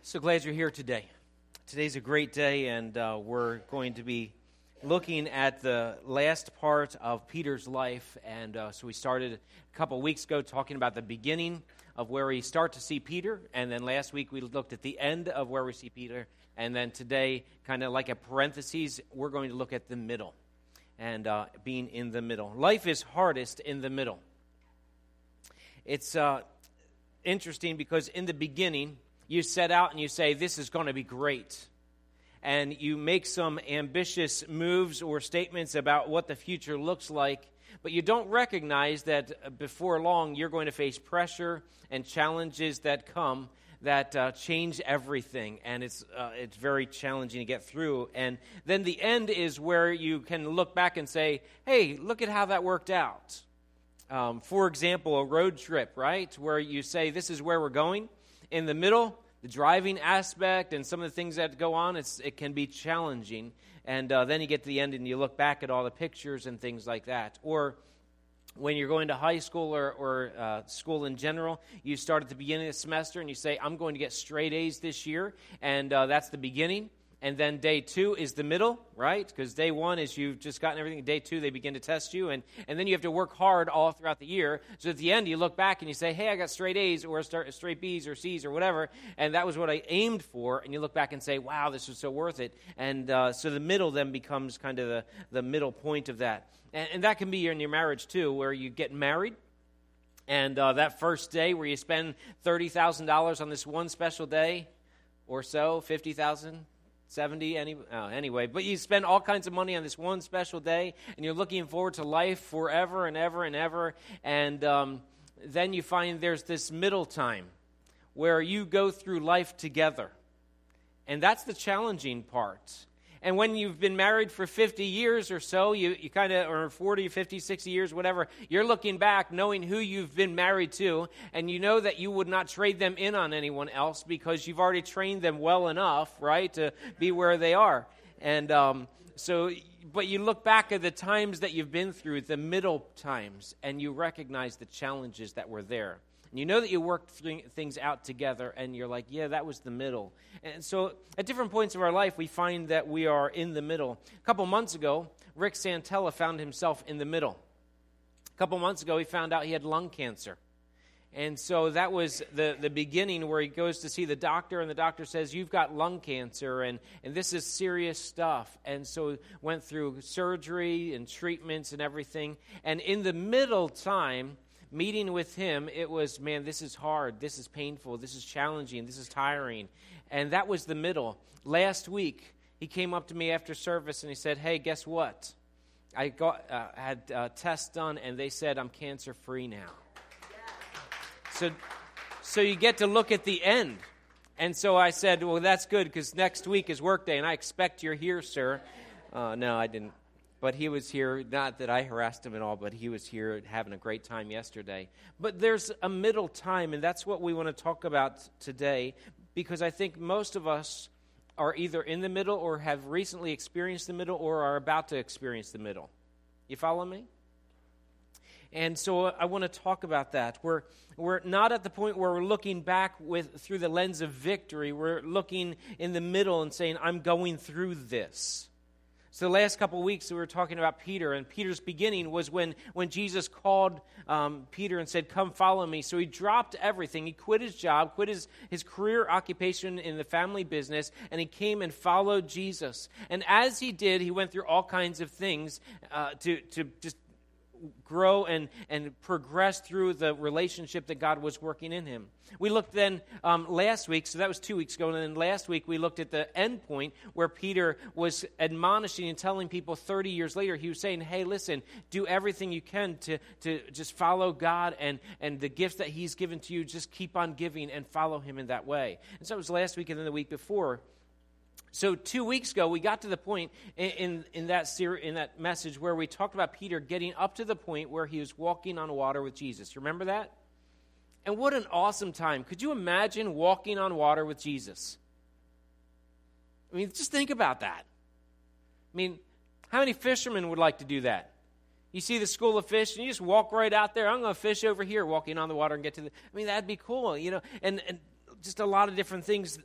So glad you're here today. Today's a great day, and we're going to be looking at the last part of Peter's life. And so we started a couple weeks ago talking about the beginning of where we start to see Peter, and then last week we looked at the end of where we see Peter, and then today, kind of like a parentheses, we're going to look at the middle, and being in the middle. Life is hardest in the middle. It's interesting because in the beginning, you set out and you say, this is going to be great. And you make some ambitious moves or statements about what the future looks like, but you don't recognize that before long you're going to face pressure and challenges that come that change everything, and it's very challenging to get through. And then the end is where you can look back and say, hey, look at how that worked out. For example, a road trip, right, where you say, this is where we're going. In the middle, the driving aspect and some of the things that go on, it can be challenging. And then you get to the end and you look back at all the pictures and things like that. Or when you're going to high school or school in general, you start at the beginning of the semester and you say, I'm going to get straight A's this year. And that's the beginning. And then day 2 is the middle, right? Because day 1 is you've just gotten everything. Day 2, they begin to test you. And then you have to work hard all throughout the year. So at the end, you look back and you say, hey, I got straight A's or straight B's or C's or whatever. And that was what I aimed for. And you look back and say, wow, this was so worth it. And so the middle then becomes kind of the middle point of that. And that can be in your marriage too, where you get married. And that first day where you spend $30,000 on this one special day or so, $50,000. 70 anyway, but you spend all kinds of money on this one special day, and you're looking forward to life forever and ever and ever, and then you find there's this middle time where you go through life together, and that's the challenging part. And when you've been married for 50 years or so, you kind of, or 40, 50, 60 years, whatever, you're looking back knowing who you've been married to, and you know that you would not trade them in on anyone else because you've already trained them well enough, right, to be where they are. And but you look back at the times that you've been through, the middle times, and you recognize the challenges that were there. And you know that you worked things out together, and you're like, yeah, that was the middle. And so at different points of our life, we find that we are in the middle. A couple months ago, Rick Santella found himself in the middle. A couple months ago, he found out he had lung cancer. And so that was the beginning where he goes to see the doctor, and the doctor says, you've got lung cancer, and this is serious stuff. And so went through surgery and treatments and everything. And in the middle time, meeting with him, it was, man, this is hard, this is painful, this is challenging, this is tiring. And that was the middle. Last week, he came up to me after service and he said, hey, guess what? I had tests done and they said I'm cancer-free now. So you get to look at the end. And so I said, well, that's good because next week is work day and I expect you're here, sir. No, I didn't. But he was here, not that I harassed him at all, but he was here having a great time yesterday. But there's a middle time, and that's what we want to talk about today, because I think most of us are either in the middle or have recently experienced the middle or are about to experience the middle. You follow me? And so I want to talk about that. We're not at the point where we're looking back through the lens of victory. We're looking in the middle and saying, I'm going through this. So the last couple of weeks we were talking about Peter, and Peter's beginning was when Jesus called Peter and said, come follow me. So he dropped everything. He quit his job, quit his career occupation in the family business, and he came and followed Jesus. And as he did, he went through all kinds of things to just grow and progress through the relationship that God was working in him. We looked then last week, so that was 2 weeks ago, and then last week we looked at the end point where Peter was admonishing and telling people 30 years later, he was saying, hey, listen, do everything you can to just follow God and the gifts that he's given to you, just keep on giving and follow him in that way. And so it was last week and then the week before. So 2 weeks ago, we got to the point in that message where we talked about Peter getting up to the point where he was walking on water with Jesus. Remember that? And what an awesome time. Could you imagine walking on water with Jesus? I mean, just think about that. I mean, how many fishermen would like to do that? You see the school of fish, and you just walk right out there. I'm going to fish over here, walking on the water and get to the... I mean, that'd be cool, you know. And just a lot of different things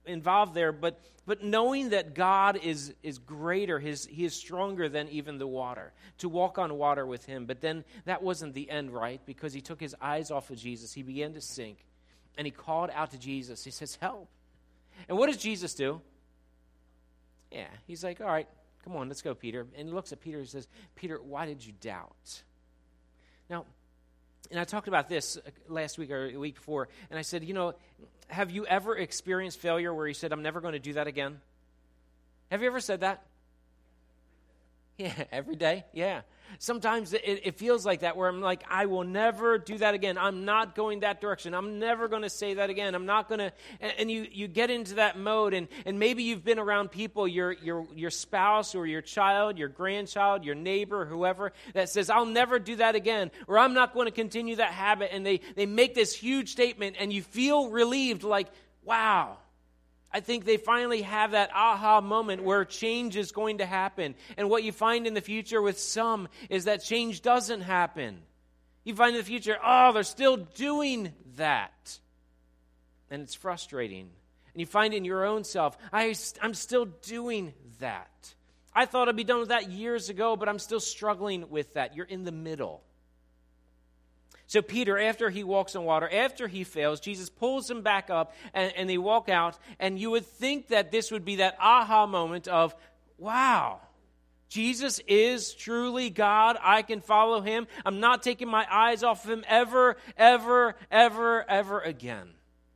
involved there, but knowing that God is greater, he is stronger than even the water, to walk on water with him. But then that wasn't the end, right? Because he took his eyes off of Jesus. He began to sink, and he called out to Jesus. He says, help. And what does Jesus do? Yeah, he's like, all right, come on, let's go, Peter. And he looks at Peter and says, Peter, why did you doubt? Now, and I talked about this last week or the week before, and I said, have you ever experienced failure where you said, I'm never going to do that again? Have you ever said that? Yeah, every day, yeah. Sometimes it feels like that, where I'm like, I will never do that again. I'm not going that direction. I'm never going to say that again. I'm not going to, and you get into that mode, and maybe you've been around people, your spouse or your child, your grandchild, your neighbor, whoever, that says, I'll never do that again, or I'm not going to continue that habit, and they make this huge statement, and you feel relieved, like, wow. I think they finally have that aha moment where change is going to happen. And what you find in the future with some is that change doesn't happen. You find in the future, they're still doing that. And it's frustrating. And you find in your own self, I'm still doing that. I thought I'd be done with that years ago, but I'm still struggling with that. You're in the middle. So Peter, after he walks on water, after he fails, Jesus pulls him back up, and they walk out, and you would think that this would be that aha moment of, wow, Jesus is truly God. I can follow him. I'm not taking my eyes off of him ever, ever, ever, ever again.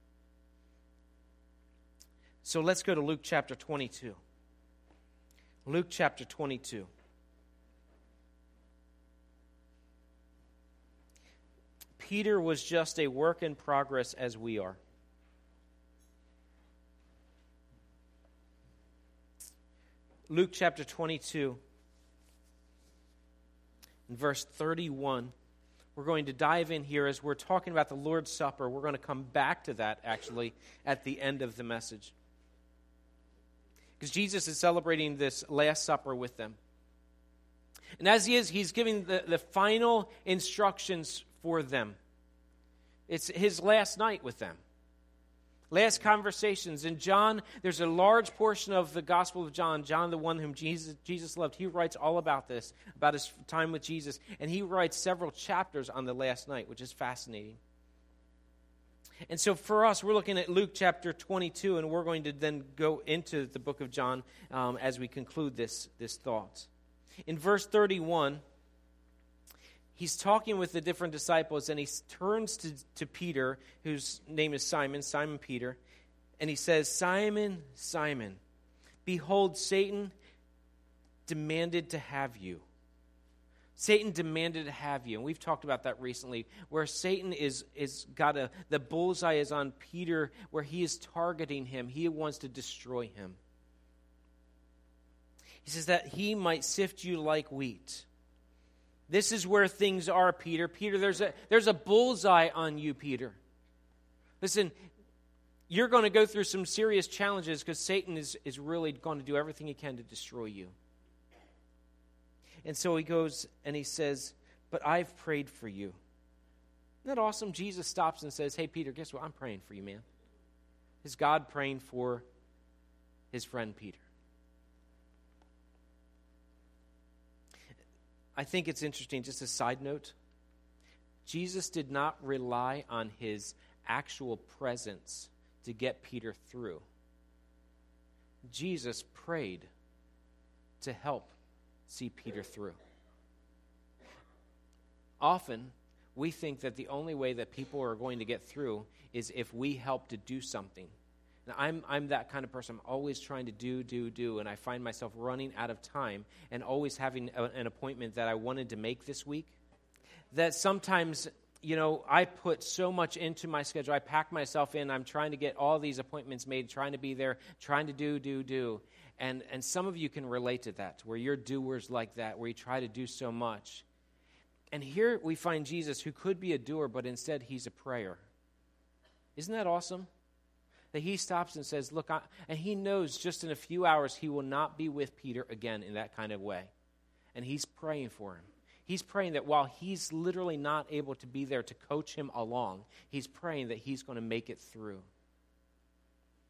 So let's go to Luke chapter 22. Luke chapter 22. Peter was just a work in progress as we are. Luke chapter 22, in verse 31. We're going to dive in here as we're talking about the Lord's Supper. We're going to come back to that, actually, at the end of the message. Because Jesus is celebrating this Last Supper with them. And as he is, he's giving the final instructions for them. It's his last night with them. Last conversations. In John, there's a large portion of the Gospel of John, the one whom Jesus loved. He writes all about this, about his time with Jesus. And he writes several chapters on the last night, which is fascinating. And so for us, we're looking at Luke chapter 22, and we're going to then go into the book of John as we conclude this thought. In verse 31, he's talking with the different disciples, and he turns to Peter, whose name is Simon Peter, and he says, Simon, Simon, behold, Satan demanded to have you. Satan demanded to have you. And we've talked about that recently, where Satan is got the bullseye is on Peter, where he is targeting him. He wants to destroy him. He says that he might sift you like wheat. This is where things are, Peter. Peter, there's a bullseye on you, Peter. Listen, you're going to go through some serious challenges because Satan is really going to do everything he can to destroy you. And so he goes and he says, but I've prayed for you. Isn't that awesome? Jesus stops and says, hey, Peter, guess what? I'm praying for you, man. Is God praying for his friend Peter? I think it's interesting, just a side note. Jesus did not rely on his actual presence to get Peter through. Jesus prayed to help see Peter through. Often, we think that the only way that people are going to get through is if we help to do something. Now, I'm that kind of person. I'm always trying to do, and I find myself running out of time and always having an appointment that I wanted to make this week. That sometimes, I put so much into my schedule. I pack myself in. I'm trying to get all these appointments made, trying to be there, trying to do. And some of you can relate to that, where you're doers like that, where you try to do so much. And here we find Jesus, who could be a doer, but instead he's a prayer. Isn't that awesome? That he stops and says, look, and he knows just in a few hours he will not be with Peter again in that kind of way. And he's praying for him. He's praying that while he's literally not able to be there to coach him along, he's praying that he's going to make it through.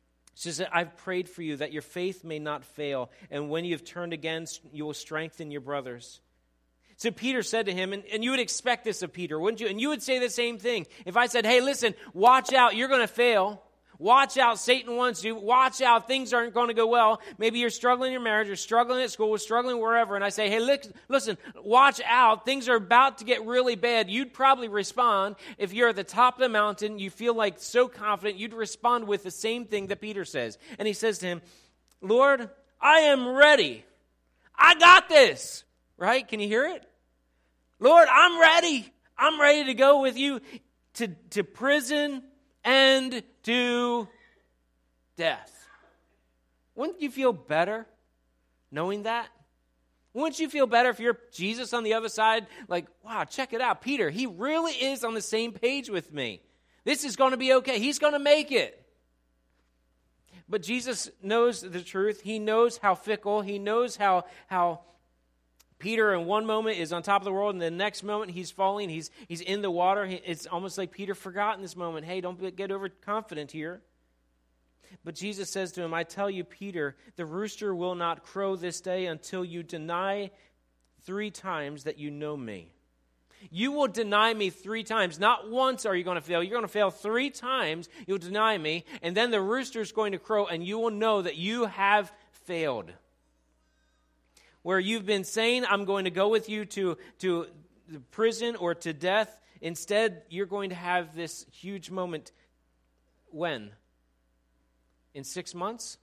says that I've prayed for you that your faith may not fail, and when you've turned again, you will strengthen your brothers. So Peter said to him, and you would expect this of Peter, wouldn't you? And you would say the same thing. If I said, hey, listen, watch out, you're going to fail. Watch out, Satan wants you. Watch out, things aren't going to go well. Maybe you're struggling in your marriage, you're struggling at school, you're struggling wherever. And I say, hey, listen, watch out. Things are about to get really bad. You'd probably respond, if you're at the top of the mountain, you feel like so confident, you'd respond with the same thing that Peter says. And he says to him, Lord, I am ready. I got this. Right? Can you hear it? Lord, I'm ready. I'm ready to go with you to prison and to death. Wouldn't you feel better knowing that? Wouldn't you feel better if you're Jesus on the other side? Like, wow, check it out. Peter, he really is on the same page with me. This is going to be okay. He's going to make it. But Jesus knows the truth. He knows how fickle. He knows how Peter in one moment is on top of the world, and the next moment he's falling. He's in the water. It's almost like Peter forgot in this moment. Hey, don't get overconfident here. But Jesus says to him, I tell you, Peter, the rooster will not crow this day until you deny 3 times that you know me. You will deny me 3 times. Not once are you going to fail. You're going to fail 3 times. You'll deny me, and then the rooster's going to crow, and you will know that you have failed. Where you've been saying, I'm going to go with you to prison or to death. Instead, you're going to have this huge moment. When? In 6 months?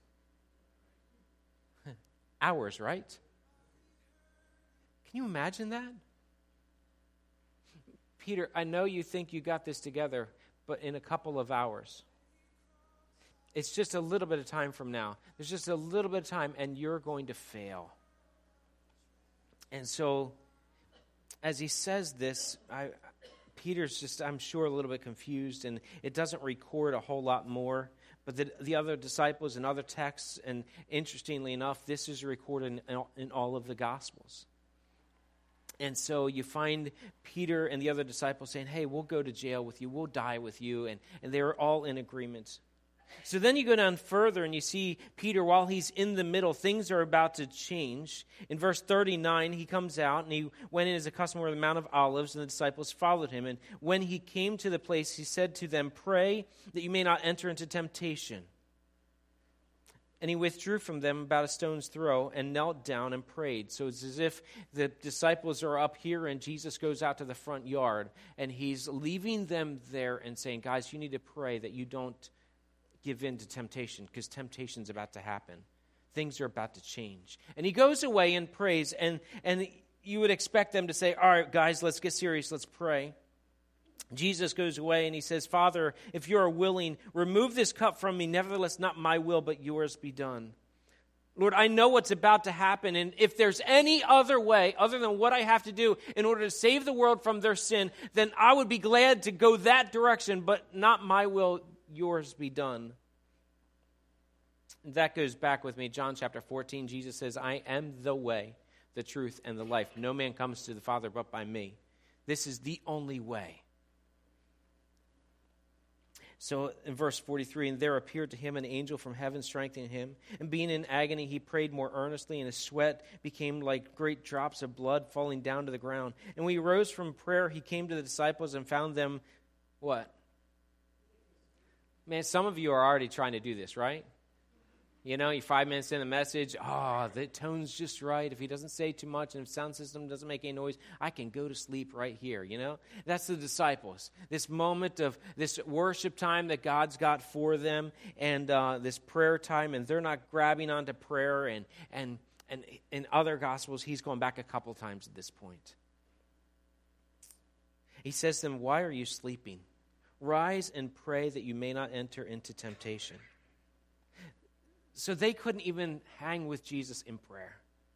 Hours, right? Can you imagine that? Peter, I know you think you got this together, but in a couple of hours. It's just a little bit of time from now. There's just a little bit of time, and you're going to fail. And so, as he says this, Peter's just, I'm sure, a little bit confused, and it doesn't record a whole lot more. But the other disciples and other texts, and interestingly enough, this is recorded in all of the Gospels. And so you find Peter and the other disciples saying, hey, we'll go to jail with you, we'll die with you, and they were all in agreement. So then you go down further and you see Peter, while he's in the middle, things are about to change. In verse 39, he comes out and he went in as a customer of the Mount of Olives, and the disciples followed him. And when he came to the place, he said to them, pray that you may not enter into temptation. And he withdrew from them about a stone's throw and knelt down and prayed. So it's as if the disciples are up here and Jesus goes out to the front yard, and he's leaving them there and saying, guys, you need to pray that you don't give in to temptation, because temptation's about to happen. Things are about to change. And he goes away and prays, and you would expect them to say, all right, guys, let's get serious, let's pray. Jesus goes away and he says, Father, if you are willing, remove this cup from me. Nevertheless, not my will, but yours be done. Lord, I know what's about to happen, and if there's any other way other than what I have to do in order to save the world from their sin, then I would be glad to go that direction, but not my will, yours be done. That goes back with me. John chapter 14, Jesus says, I am the way, the truth, and the life. No man comes to the Father but by me. This is the only way. So in verse 43, and there appeared to him an angel from heaven strengthening him. And being in agony, he prayed more earnestly, and his sweat became like great drops of blood falling down to the ground. And when he rose from prayer, he came to the disciples and found them, what? Man, some of you are already trying to do this, right? You know, you're 5 minutes in the message. Oh, the tone's just right. If he doesn't say too much and the sound system doesn't make any noise, I can go to sleep right here, you know? That's the disciples. This moment of this worship time that God's got for them, and this prayer time, and they're not grabbing onto prayer. And in other Gospels, he's going back a couple times at this point. He says to them, why are you sleeping? Rise and pray that you may not enter into temptation. So they couldn't even hang with Jesus in prayer.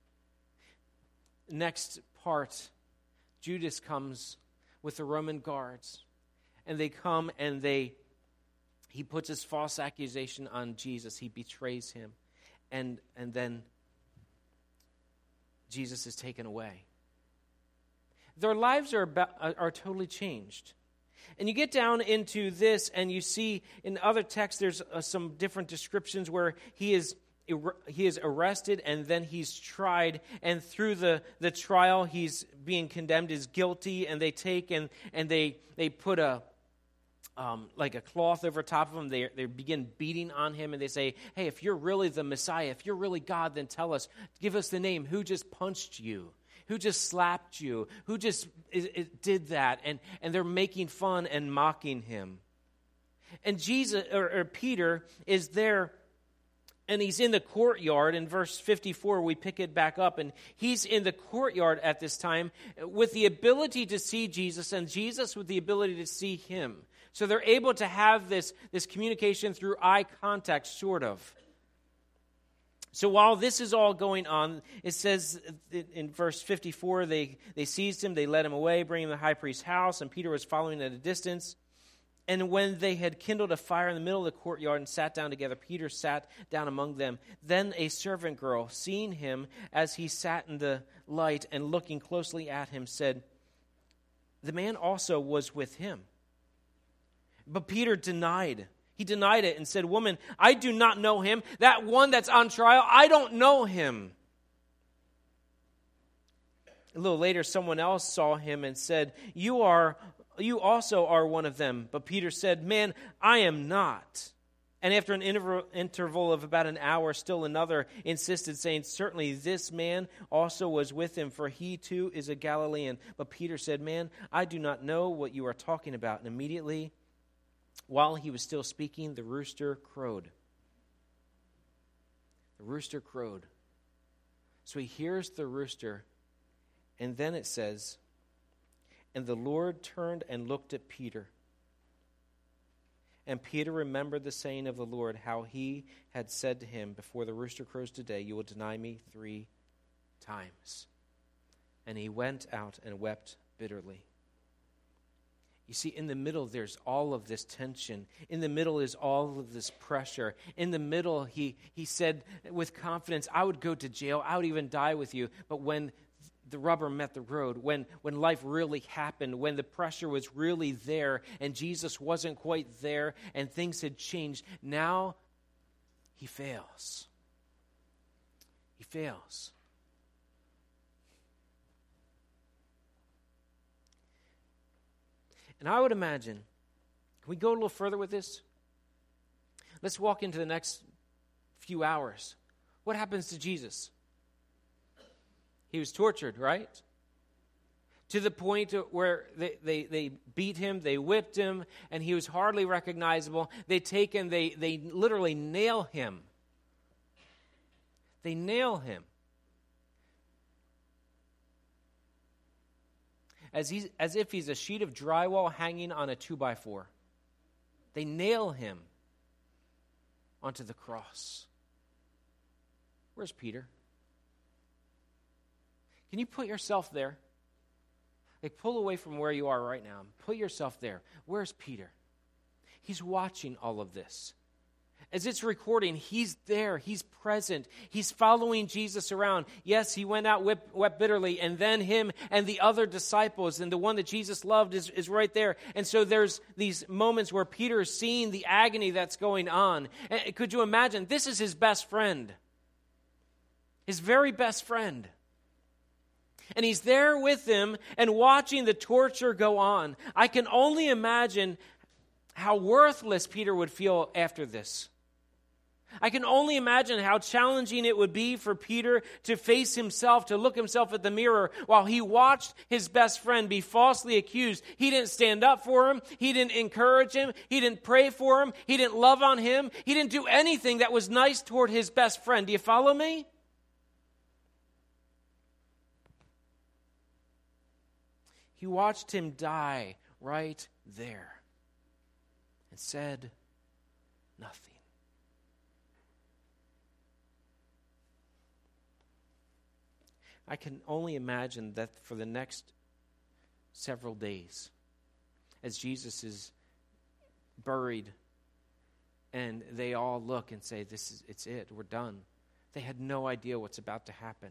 Next part, Judas comes with the Roman guards. And they come and he puts his false accusation on Jesus. He betrays him. And then Jesus is taken away. Their lives are totally changed. And you get down into this, and you see in other texts there's some different descriptions where he is arrested and then he's tried, and through the trial he's being condemned as guilty, and they take and they put a like a cloth over top of him. They begin beating on him, and they say, hey, if you're really the Messiah, if you're really God, then tell us, give us the name. Who just punched you? Who just slapped you? Who just did that? And they're making fun and mocking him. And Jesus or Peter is there, and he's in the courtyard. In verse 54, we pick it back up, and he's in the courtyard at this time with the ability to see Jesus, and Jesus with the ability to see him. So they're able to have this communication through eye contact, sort of. So while this is all going on, it says in verse 54, they seized him, they led him away, bringing him to the high priest's house, and Peter was following at a distance. And when they had kindled a fire in the middle of the courtyard and sat down together, Peter sat down among them. Then a servant girl, seeing him as he sat in the light and looking closely at him, said, "The man also was with him." But Peter denied. He denied it and said, "Woman, I do not know him. That one that's on trial, I don't know him." A little later, someone else saw him and said, You also are one of them." But Peter said, "Man, I am not." And after an interval of about an hour, still another insisted, saying, "Certainly this man also was with him, for he too is a Galilean." But Peter said, "Man, I do not know what you are talking about." And immediately, while he was still speaking, the rooster crowed. The rooster crowed. So he hears the rooster, and then it says, "And the Lord turned and looked at Peter. And Peter remembered the saying of the Lord, how he had said to him, 'Before the rooster crows today, you will deny me 3 times.' And he went out and wept bitterly." You see, in the middle, there's all of this tension. In the middle is all of this pressure. In the middle, he said with confidence, "I would go to jail. I would even die with you." But when the rubber met the road, when life really happened, when the pressure was really there and Jesus wasn't quite there and things had changed, now he fails. He fails. And I would imagine, can we go a little further with this? Let's walk into the next few hours. What happens to Jesus? He was tortured, right? To the point where they beat him, they whipped him, and he was hardly recognizable. They take him, they literally nail him. They nail him. As if he's a sheet of drywall hanging on a 2x4. They nail him onto the cross. Where's Peter? Can you put yourself there? Like, pull away from where you are right now. Put yourself there. Where's Peter? He's watching all of this. As it's recording, he's there. He's present. He's following Jesus around. Yes, he went out, wept bitterly, and then him and the other disciples, and the one that Jesus loved is right there. And so there's these moments where Peter is seeing the agony that's going on. And could you imagine? This is his best friend. His very best friend. And he's there with him and watching the torture go on. I can only imagine how worthless Peter would feel after this. I can only imagine how challenging it would be for Peter to face himself, to look himself at the mirror while he watched his best friend be falsely accused. He didn't stand up for him. He didn't encourage him. He didn't pray for him. He didn't love on him. He didn't do anything that was nice toward his best friend. Do you follow me? He watched him die right there and said nothing. I can only imagine that for the next several days, as Jesus is buried, and they all look and say, it's it, we're done. They had no idea what's about to happen.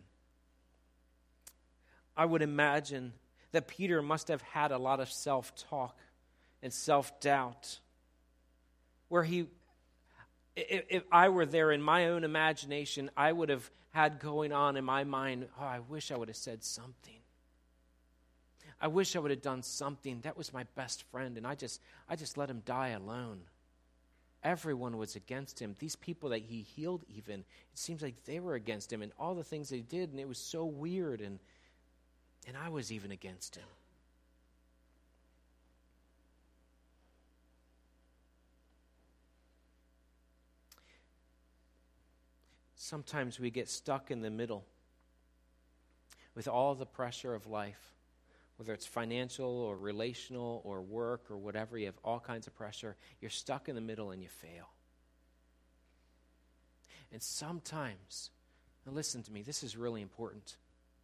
I would imagine that Peter must have had a lot of self-talk and self-doubt. Where if I were there in my own imagination, I would have had going on in my mind, oh, I wish I would have said something. I wish I would have done something. That was my best friend, and I just let him die alone. Everyone was against him. These people that he healed even, it seems like they were against him, and all the things they did, and it was so weird, and I was even against him. Sometimes we get stuck in the middle with all the pressure of life, whether it's financial or relational or work or whatever. You have all kinds of pressure. You're stuck in the middle and you fail. And sometimes, now listen to me, this is really important.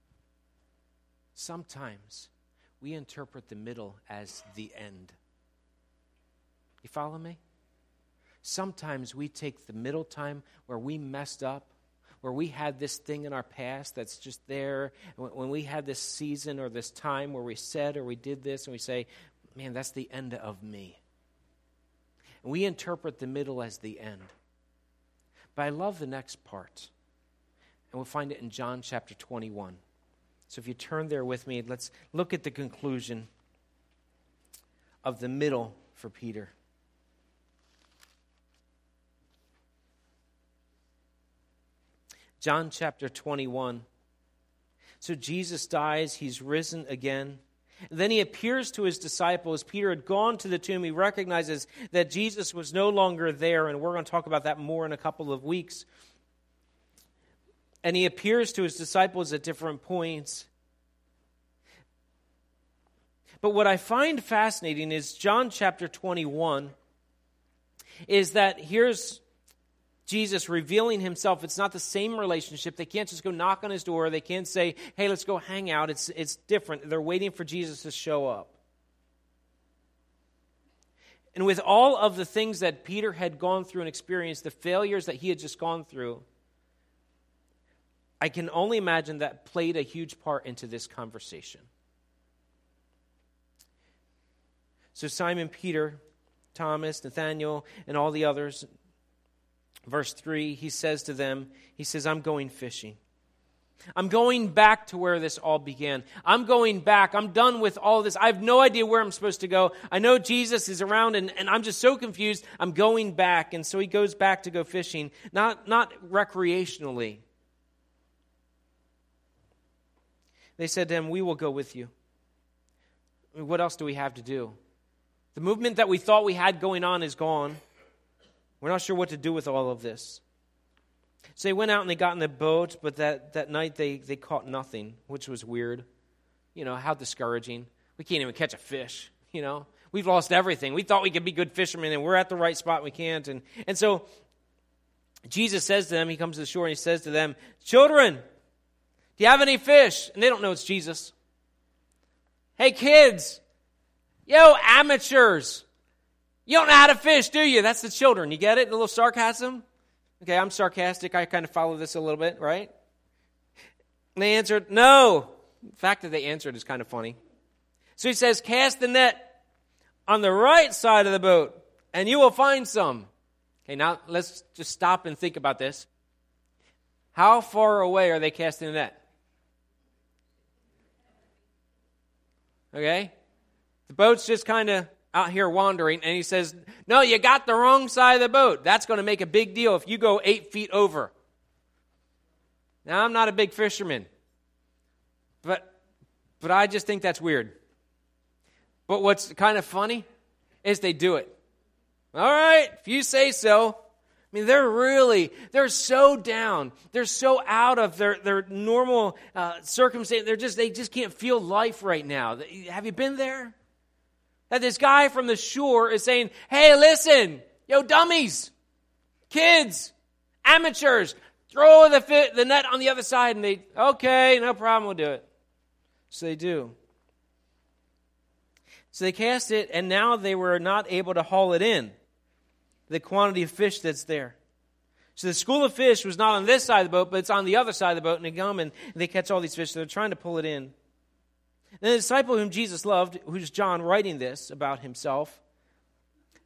Sometimes we interpret the middle as the end. You follow me? Sometimes we take the middle time where we messed up, where we had this thing in our past that's just there, when we had this season or this time where we said or we did this, and we say, man, that's the end of me. And we interpret the middle as the end. But I love the next part, and we'll find it in John chapter 21. So if you turn there with me, let's look at the conclusion of the middle for Peter. John chapter 21. So Jesus dies, he's risen again. Then he appears to his disciples. Peter had gone to the tomb. He recognizes that Jesus was no longer there, and we're going to talk about that more in a couple of weeks. And he appears to his disciples at different points. But what I find fascinating is John chapter 21 is that here's Jesus revealing himself. It's not the same relationship. They can't just go knock on his door. They can't say, hey, let's go hang out. It's different. They're waiting for Jesus to show up. And with all of the things that Peter had gone through and experienced, the failures that he had just gone through, I can only imagine that played a huge part into this conversation. So Simon Peter, Thomas, Nathanael, and all the others, verse 3, he says to them, he says, I'm going fishing. I'm going back to where this all began. I'm going back. I'm done with all this. I have no idea where I'm supposed to go. I know Jesus is around, and I'm just so confused. I'm going back. And so he goes back to go fishing, not recreationally. They said to him, we will go with you. I mean, what else do we have to do? The movement that we thought we had going on is gone. We're not sure what to do with all of this. So they went out and they got in the boat, but that night they caught nothing, which was weird. You know, how discouraging. We can't even catch a fish, you know. We've lost everything. We thought we could be good fishermen, and we're at the right spot, and we can't. And so Jesus says to them, he comes to the shore, and he says to them, children, do you have any fish? And they don't know it's Jesus. Hey, kids. Yo, amateurs. You don't know how to fish, do you? That's the children. You get it? A little sarcasm? Okay, I'm sarcastic. I kind of follow this a little bit, right? And they answered, no. The fact that they answered is kind of funny. So he says, cast the net on the right side of the boat, and you will find some. Okay, now let's just stop and think about this. How far away are they casting the net? Okay? The boat's just kind of out here wandering, and he says, no, you got the wrong side of the boat. That's going to make a big deal if you go 8 feet over. Now, I'm not a big fisherman, but I just think that's weird. But what's kind of funny is they do it. All right, if you say so. I mean, they're so down. They're so out of their normal circumstance. They just can't feel life right now. Have you been there? That this guy from the shore is saying, hey, listen, yo, dummies, kids, amateurs, throw the net on the other side. And they, okay, no problem, we'll do it. So they do. So they cast it, and now they were not able to haul it in, the quantity of fish that's there. So the school of fish was not on this side of the boat, but it's on the other side of the boat, and they come and they catch all these fish. So they're trying to pull it in. Then the disciple whom Jesus loved, who's John writing this about himself,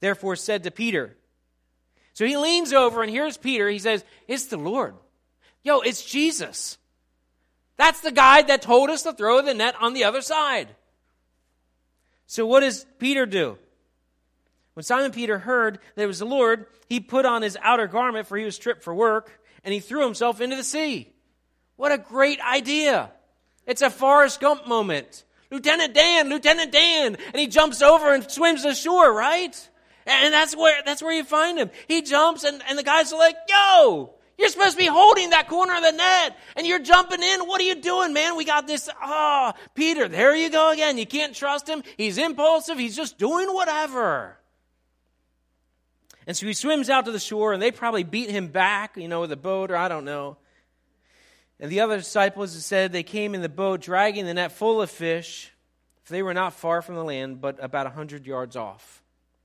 therefore said to Peter. So he leans over and here's Peter. He says, it's the Lord. Yo, it's Jesus. That's the guy that told us to throw the net on the other side. So what does Peter do? When Simon Peter heard that it was the Lord, he put on his outer garment, for he was stripped for work, and he threw himself into the sea. What a great idea. It's a Forrest Gump moment. Lieutenant Dan, and he jumps over and swims ashore, right? And that's where you find him. He jumps, and the guys are like, yo, you're supposed to be holding that corner of the net, and you're jumping in. What are you doing, man? We got this. Peter, there you go again. You can't trust him. He's impulsive. He's just doing whatever. And so he swims out to the shore, and they probably beat him back, with a boat, or I don't know. And the other disciples said they came in the boat, dragging the net full of fish, for they were not far from the land, but about 100 yards off.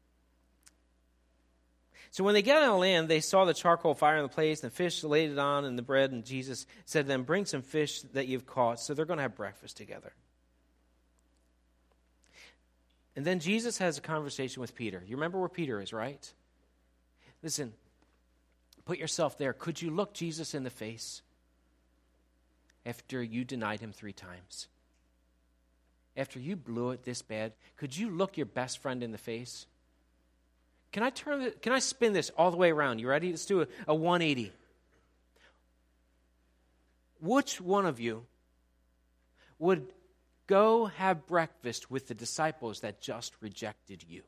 So when they got on land, they saw the charcoal fire in the place, and the fish laid it on, and the bread, and Jesus said to them, bring some fish that you've caught. So they're going to have breakfast together. And then Jesus has a conversation with Peter. You remember where Peter is, right? Listen, put yourself there. Could you look Jesus in the face after you denied him 3 times? After you blew it this bad, could you look your best friend in the face? Can I spin this all the way around? You ready? Let's do a 180. Which one of you would go have breakfast with the disciples that just rejected you?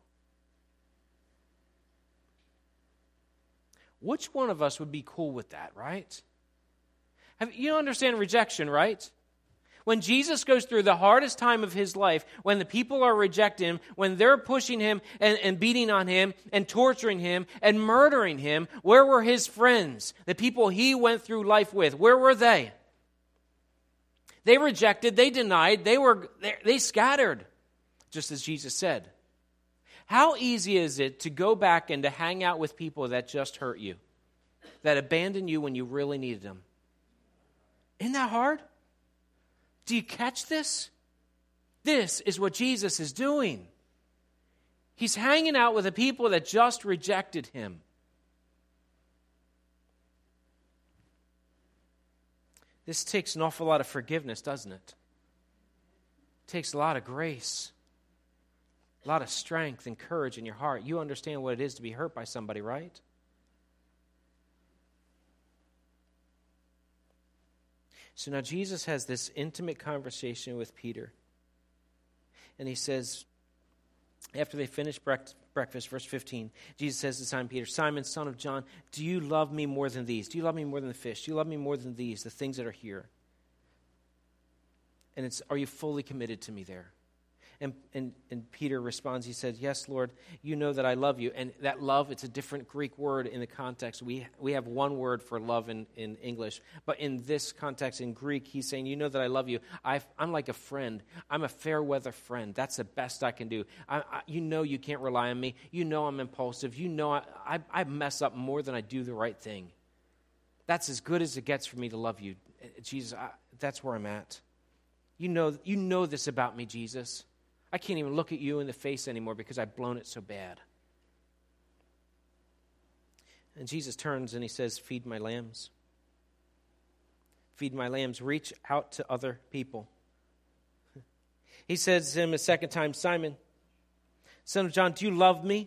Which one of us would be cool with that, right? You understand rejection, right? When Jesus goes through the hardest time of his life, when the people are rejecting him, when they're pushing him and beating on him and torturing him and murdering him, where were his friends, the people he went through life with? Where were they? They rejected, they denied, they scattered, just as Jesus said. How easy is it to go back and to hang out with people that just hurt you, that abandoned you when you really needed them? Isn't that hard? Do you catch this? This is what Jesus is doing. He's hanging out with the people that just rejected him. This takes an awful lot of forgiveness, doesn't it? It takes a lot of grace, a lot of strength and courage in your heart. You understand what it is to be hurt by somebody, right? So now Jesus has this intimate conversation with Peter. And he says, after they finish breakfast, verse 15, Jesus says to Simon Peter, Simon, son of John, do you love me more than these? Do you love me more than the fish? Do you love me more than these, the things that are here? And are you fully committed to me there? And Peter responds, he said, yes, Lord, you know that I love you. And that love, it's a different Greek word in the context. We have one word for love in English. But in this context, in Greek, he's saying, you know that I love you. I'm like a friend. I'm a fair weather friend. That's the best I can do. You know you can't rely on me. You know I'm impulsive. You know I mess up more than I do the right thing. That's as good as it gets for me to love you. Jesus, that's where I'm at. You know this about me, Jesus. I can't even look at you in the face anymore because I've blown it so bad. And Jesus turns and he says, feed my lambs. Feed my lambs. Reach out to other people. He says to him a second time, Simon, son of John, do you love me?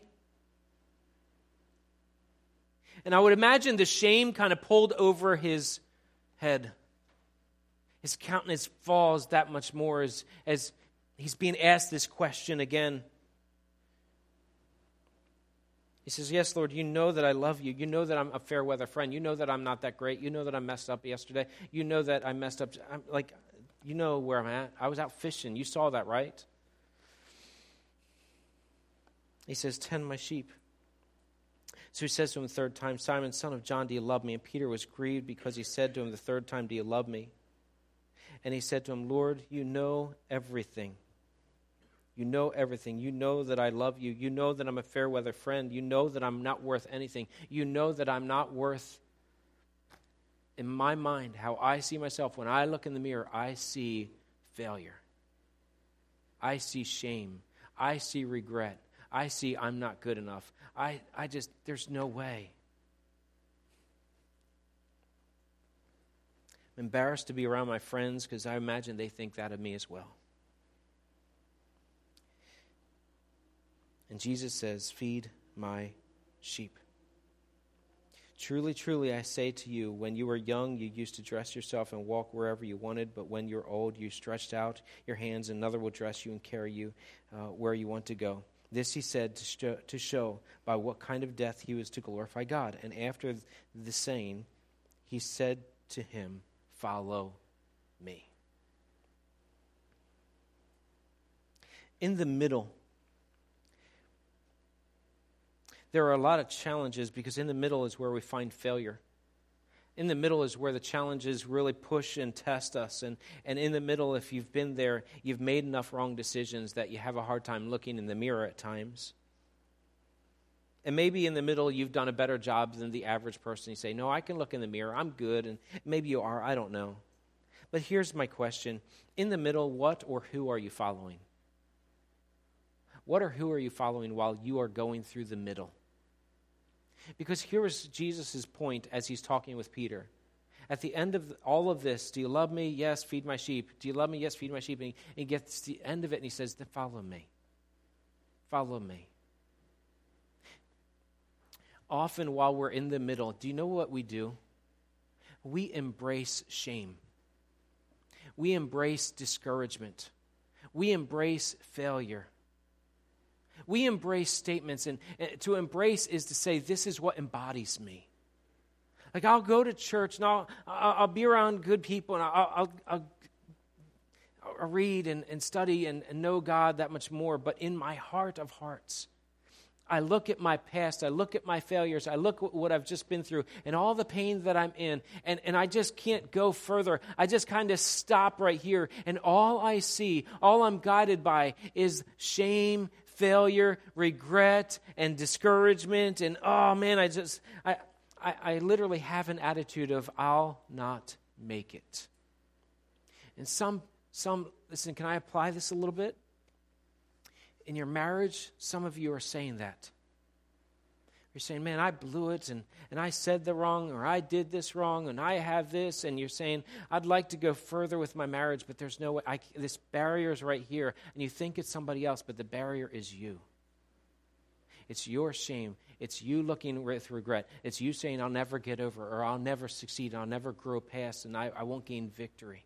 And I would imagine the shame kind of pulled over his head. His countenance falls that much more as he's being asked this question again. He says, yes, Lord, you know that I love you. You know that I'm a fair weather friend. You know that I'm not that great. You know that I messed up yesterday. You know that I messed up. You know where I'm at. I was out fishing. You saw that, right? He says, tend my sheep. So he says to him the third time, Simon, son of John, do you love me? And Peter was grieved because he said to him the third time, do you love me? And he said to him, Lord, you know everything. You know everything. You know that I love you. You know that I'm a fair weather friend. You know that I'm not worth anything. You know that I'm not worth, in my mind, how I see myself. When I look in the mirror, I see failure. I see shame. I see regret. I see I'm not good enough. There's no way. I'm embarrassed to be around my friends because I imagine they think that of me as well. And Jesus says, feed my sheep. Truly, truly, I say to you, when you were young, you used to dress yourself and walk wherever you wanted, but when you're old, you stretched out your hands, and another will dress you and carry you where you want to go. This he said to show by what kind of death he was to glorify God. And after the saying, he said to him, follow me. In the middle, there are a lot of challenges because in the middle is where we find failure. In the middle is where the challenges really push and test us. And in the middle, if you've been there, you've made enough wrong decisions that you have a hard time looking in the mirror at times. And maybe in the middle, you've done a better job than the average person. You say, no, I can look in the mirror. I'm good. And maybe you are. I don't know. But here's my question. In the middle, what or who are you following? What or who are you following while you are going through the middle? Because here is Jesus' point as he's talking with Peter. At the end of all of this, do you love me? Yes, feed my sheep. Do you love me? Yes, feed my sheep. And he gets to the end of it and he says, then follow me. Follow me. Often while we're in the middle, do you know what we do? We embrace shame. We embrace discouragement. We embrace failure. We embrace statements, and to embrace is to say, this is what embodies me. Like, I'll go to church, and I'll be around good people, and I'll read and study and know God that much more, but in my heart of hearts, I look at my past, I look at my failures, I look at what I've just been through, and all the pain that I'm in, and I just can't go further. I just kind of stop right here, and all I see, all I'm guided by is shame, failure, regret, and discouragement, and oh man, I literally have an attitude of I'll not make it. And some listen, can I apply this a little bit? In your marriage, some of you are saying that. You're saying, man, I blew it, and I said the wrong, or I did this wrong, and I have this, and you're saying, I'd like to go further with my marriage, but there's no way, this barrier is right here, and you think it's somebody else, but the barrier is you. It's your shame. It's you looking with regret. It's you saying, I'll never get over, or I'll never succeed, I'll never grow past, and I won't gain victory.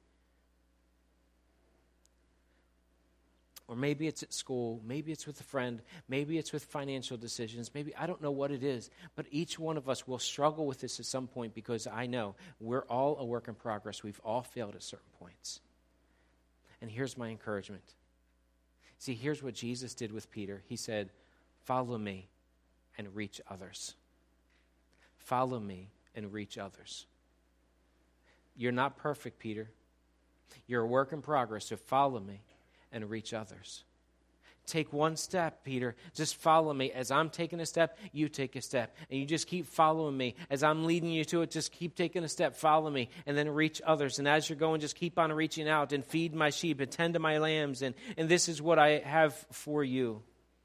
Or maybe it's at school, maybe it's with a friend, maybe it's with financial decisions, maybe I don't know what it is, but each one of us will struggle with this at some point because I know we're all a work in progress. We've all failed at certain points. And here's my encouragement. See, here's what Jesus did with Peter. He said, follow me and reach others. Follow me and reach others. You're not perfect, Peter. You're a work in progress, so follow me and reach others. Take one step, Peter. Just follow me. As I'm taking a step, you take a step. And you just keep following me. As I'm leading you to it, just keep taking a step, follow me, and then reach others. And as you're going, just keep on reaching out and feed my sheep, attend to my lambs, and this is what I have for you.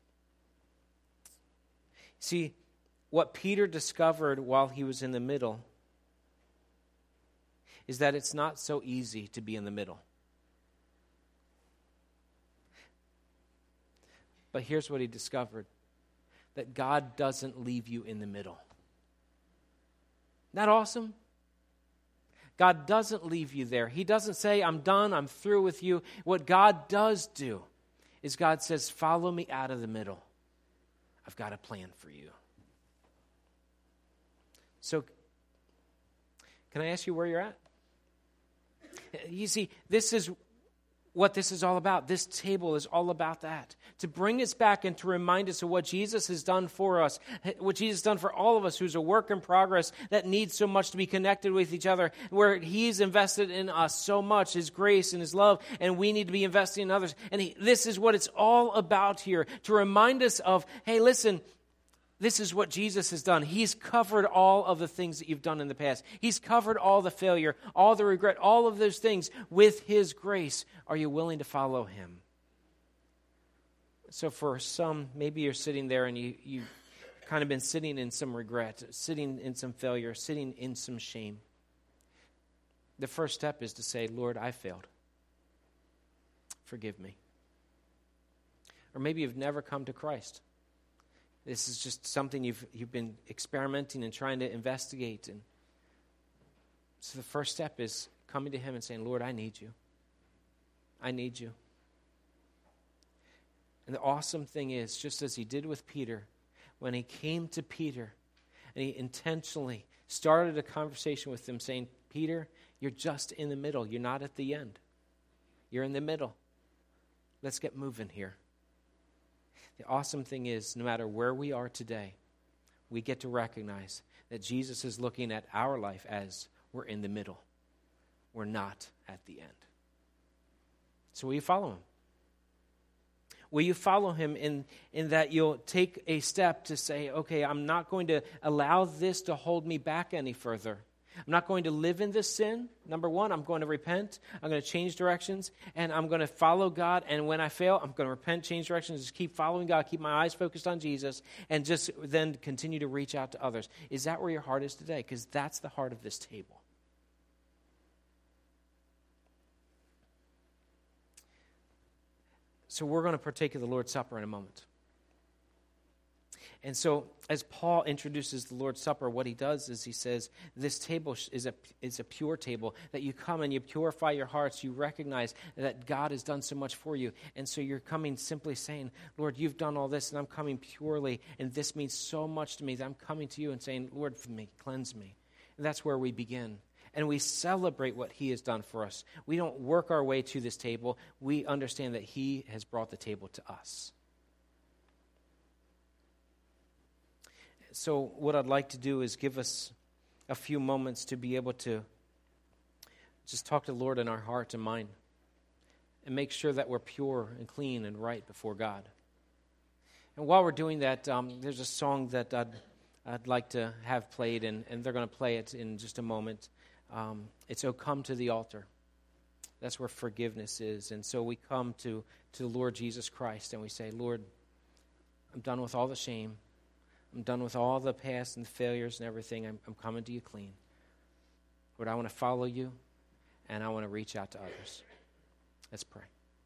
See, what Peter discovered while he was in the middle is that it's not so easy to be in the middle. But here's what he discovered, that God doesn't leave you in the middle. Isn't that awesome? God doesn't leave you there. He doesn't say, I'm done, I'm through with you. What God does do is God says, follow me out of the middle. I've got a plan for you. So, can I ask you where you're at? You see, this is what this is all about. This table is all about that. To bring us back and to remind us of what Jesus has done for us, what Jesus has done for all of us who's a work in progress that needs so much to be connected with each other, where He's invested in us so much, His grace and His love, and we need to be investing in others. And this is what it's all about here, to remind us of, hey, listen, this is what Jesus has done. He's covered all of the things that you've done in the past. He's covered all the failure, all the regret, all of those things with His grace. Are you willing to follow Him? So for some, maybe you're sitting there and you kind of been sitting in some regret, sitting in some failure, sitting in some shame. The first step is to say, Lord, I failed. Forgive me. Or maybe you've never come to Christ. This is just something you've been experimenting and trying to investigate. And so the first step is coming to him and saying, Lord, I need you. I need you. And the awesome thing is, just as he did with Peter, when he came to Peter and he intentionally started a conversation with him saying, Peter, you're just in the middle. You're not at the end. You're in the middle. Let's get moving here. The awesome thing is, no matter where we are today, we get to recognize that Jesus is looking at our life as we're in the middle. We're not at the end. So will you follow him? Will you follow him in that you'll take a step to say, okay, I'm not going to allow this to hold me back any further. I'm not going to live in this sin. Number one, I'm going to repent. I'm going to change directions, and I'm going to follow God. And when I fail, I'm going to repent, change directions, just keep following God, keep my eyes focused on Jesus, and just then continue to reach out to others. Is that where your heart is today? Because that's the heart of this table. So we're going to partake of the Lord's Supper in a moment. And so as Paul introduces the Lord's Supper, what he does is he says, this table is a pure table, that you come and you purify your hearts. You recognize that God has done so much for you. And so you're coming simply saying, Lord, you've done all this, and I'm coming purely, and this means so much to me that I'm coming to you and saying, Lord, for me, cleanse me. And that's where we begin. And we celebrate what he has done for us. We don't work our way to this table. We understand that he has brought the table to us. So what I'd like to do is give us a few moments to be able to just talk to the Lord in our heart and mind and make sure that we're pure and clean and right before God. And while we're doing that, there's a song that I'd like to have played, and they're going to play it in just a moment. It's "Oh Come to the Altar." That's where forgiveness is. And so we come to the Lord Jesus Christ and we say, Lord, I'm done with all the shame. I'm done with all the past and the failures and everything. I'm coming to you clean. Lord, I want to follow you, and I want to reach out to others. Let's pray.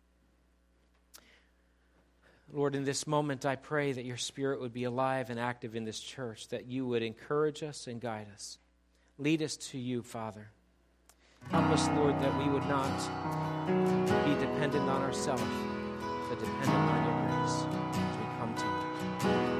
Lord, in this moment, I pray that your Spirit would be alive and active in this church, that you would encourage us and guide us. Lead us to you, Father. Help us, Lord, that we would not be dependent on ourselves, but dependent on your grace as we come to you.